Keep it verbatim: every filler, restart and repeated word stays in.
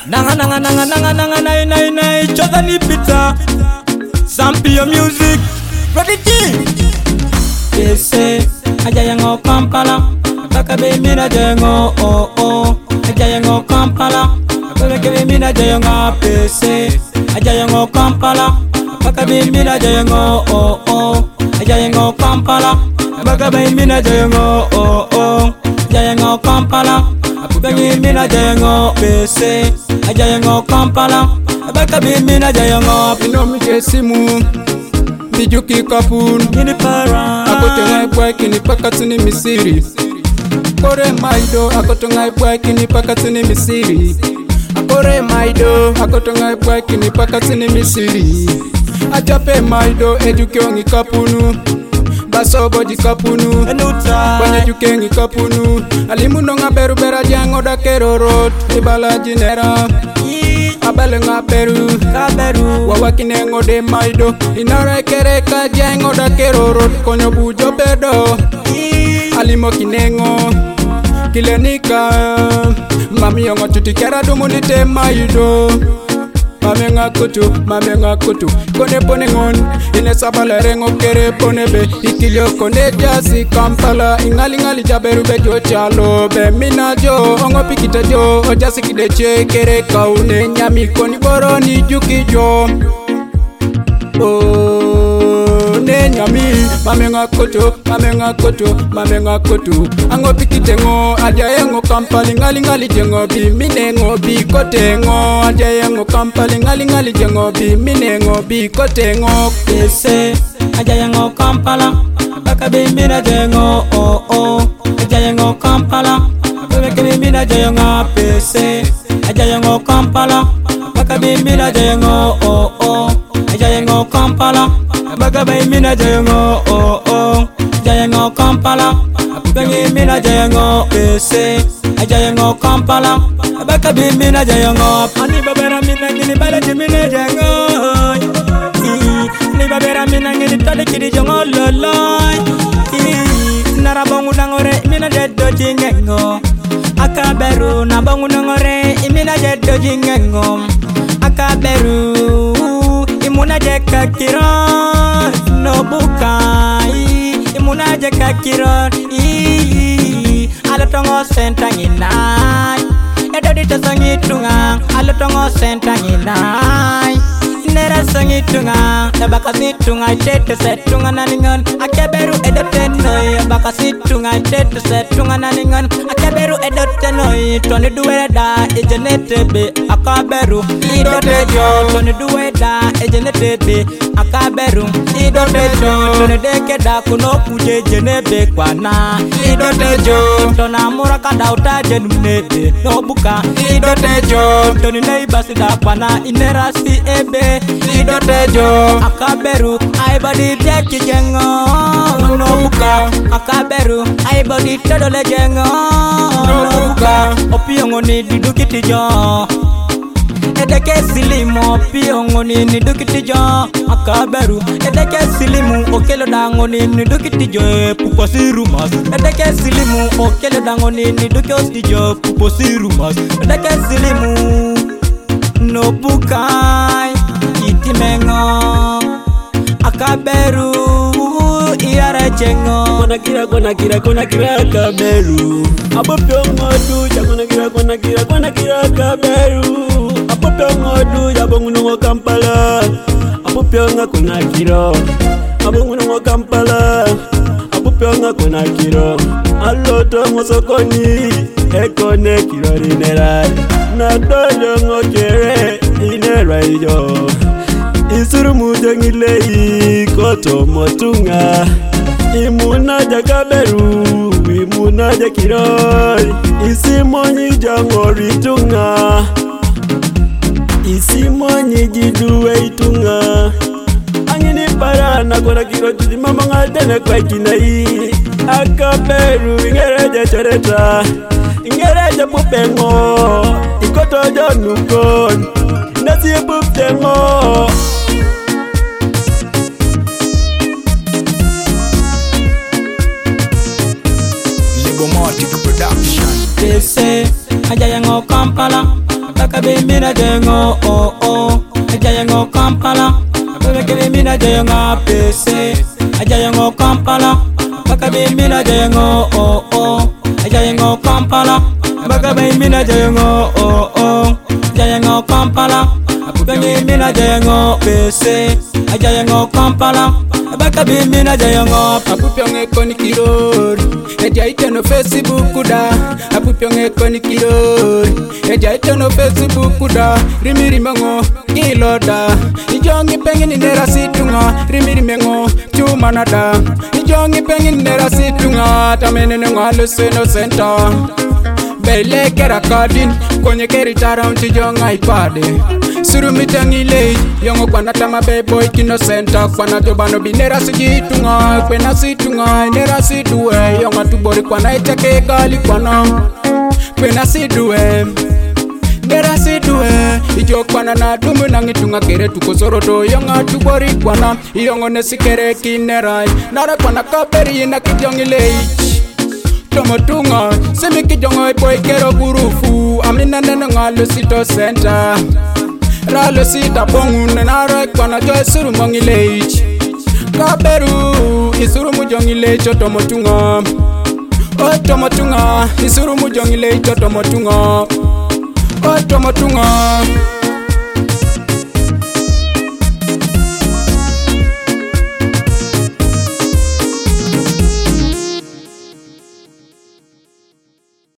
Nanga nanga nanga nanga nanga nai nai nai Chodani pizza Sampio music Prodigy Pese Ajayango Kampala Baka be mina jayango oh oh Ajayango Kampala Baka be mina jayango Pese Ajayango Kampala Baka be mina jayango oh oh Ajayango Kampala Baka be mina jayango oh oh Ajayango Kampala Baka mina jayango Pese Ajayango Kampala Baka be mina jayango Inomi jesimu Bijuki kapun Gini para Akotenga ibwa kini pakatini Misiri Akore maido Akotenga ibwa kini pakatini Misiri Akore maido Akotenga ibwa kini pakatini Misiri Ajape maido Edukyongi kapunu Basobo di kapunu Banya jukengi kapunu Alimu nonga beru bera jango da kerorot Ibala jinera Abale nga beru Kaberu Wawakine ngode maido Inara kere ka jango da kerorot Konyo bujo bedo Alimo kinengo Kilenika Mami yongo tutikera dumunite maido Mame nga kutu, mame nga kutu Kone pone ngon, ine sabala rengo kere pone be Ikilio kone jasi Kampala Ingali ngali jaberu be jo chalo Be mina jo, ongo pikita jo Ojasi kideche kere kaune Nyami koni boro ni juki jo Oh, ne nyami Mame nga kutu, mame nga kutu, mame nga kutu Ango pikite ngo, adia yengo Kampala Ingali ngali jengo bi, mine ngo bi kote ngo Adia yengo Kampala Ingali ngali jengo bi, mine ngo bi kote ngo Pese Ajayango Kampala Baka be mina jengo oh oh Ajayango Kampala Baka be mina jengo Pese Ajayango Kampala Baka be mina jengo oh oh Ajayango Kampala Baka be mina jengo oh oh Ajayango Kampala Baka be mina jengo Pese Ajayango Kampala Baka be mina jengo Ani babera mina ngini bala jimine jengo Ni babera mina ngini tole kiri jongo loloy Nara bongu nangore imina jeddo jingengo Akaberu na bongu nangore imina jeddo jingengo Akaberu imuna jeka kiron no bukai Imuna jeka kiron Alotongo sentanginai Edo dita sangitunga Alotongo sentanginai Nera sangitunga Nabaka situnga Tete setunga naningan Akeberu edo tenoi Baka situnga Tete setunga naningan Akeberu edo tenoi Tony duweda Ejenete be Akaberu Ido tejo Tony duweda Ejenete be Akaberu Ido tejo Tony dekeda Kuno kuje jenebe kwa na Ido tejo Tona muraka dauta jenunebe No buka Ido tejo Tony neibasi da kwa na Inera si ebe Ido tejo Akaberu Aibadi teki jengo No buka Akaberu Aibadi tedole jengo No buka Opiongo ni didukiti jo Edeke silimu Opiongo ni nidukiti jo Akaberu Edeke silimu Okelo dango ni nidukiti jo Pupo sirumas Edeke silimu Okelo dango ni niduki osti jo Pupo sirumas Edeke silimu No bukai Itimengo Akaberu Iara chengo Kona kira kona kira kona kira Akaberu Abopiongo duja kona kira kona kira kona kira Akaberu Abopiongo duja bongunongo Kampala Abopiongo kona kiro Abongunongo Kampala Abopiongo kona kiro Aloto mosokoni Ekone kiro rinera Nadoyo ngokere Inera iyo Isuru mujengile Koto motunga Imuna jakaberu Imuna jakiroi Isimonyi jangori tunga Isimonyi jiduwe itunga Angini para nakona kiro Tudi mama ngatene kwa kinai Akaberu ingereja choreta Ingereja pupengo Ikoto jonukon Nasi pupengo Production Pese Ajayango Kampala Baka baka be mina jengo oh oh ajayengo Kampala baka be mina jengo P C ajayengo Kampala baka be mina jengo oh oh ajayengo Kampala baka be mina jengo oh oh ajayengo Kampala baka be mina jengo P C ajayengo Kampala baka be mina jengo apupyonge koni kirori ejaite no Facebook da apupyonge koni kirori ejaite no Facebook da rimiri mengo kiloda ijongi pengini nera situnga rimiri mengo chumana da ijongi pengini nera situnga tamenene ngalo seno center bele kera kadin konye keri taram tijonga ipade suru mitangile yongo kwana tama beboy kino center kwana jobano binera sijitunga kwena situnga nera sidue yonga tubori kwana itake gali kwana kwena sidue nera sidue ijo kwana na dumu nangitunga kere tukosoroto yonga tubori kwana yongo nesikere kinerai nara kwana kaberi ina kijongile tomotunga semi kijongo boy kero gurufu amina nene ngalo sito center ralo sita bongu nara kwana jo suru mongilech kaberu isuru mujongilech tomotunga o tomotunga isuru mujongilech tomotunga o tomotunga